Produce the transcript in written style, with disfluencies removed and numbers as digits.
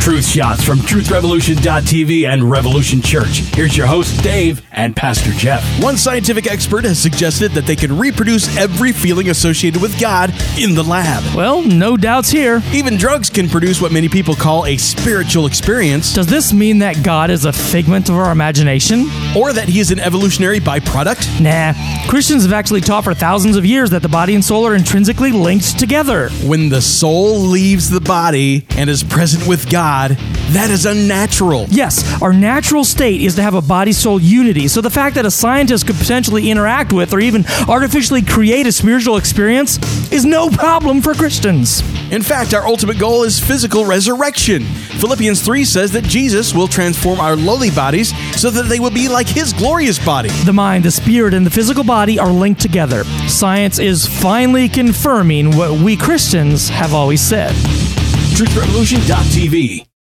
Truth shots from truthrevolution.tv and Revolution Church. Here's your host, Dave, and Pastor Jeff. One scientific expert has suggested that they can reproduce every feeling associated with God in the lab. Well, no doubts here. Even drugs can produce what many people call a spiritual experience. Does this mean that God is a figment of our imagination? Or that he is an evolutionary byproduct? Nah. Christians have actually taught for thousands of years that the body and soul are intrinsically linked together. When the soul leaves the body and is present with God, that is unnatural. Yes, our natural state is to have a body-soul unity, so the fact that a scientist could potentially interact with or even artificially create a spiritual experience is no problem for Christians. In fact, our ultimate goal is physical resurrection. Philippians 3 says that Jesus will transform our lowly bodies so that they will be like his glorious body. The mind, the spirit, and the physical body are linked together. Science is finally confirming what we Christians have always said. truthrevolution.tv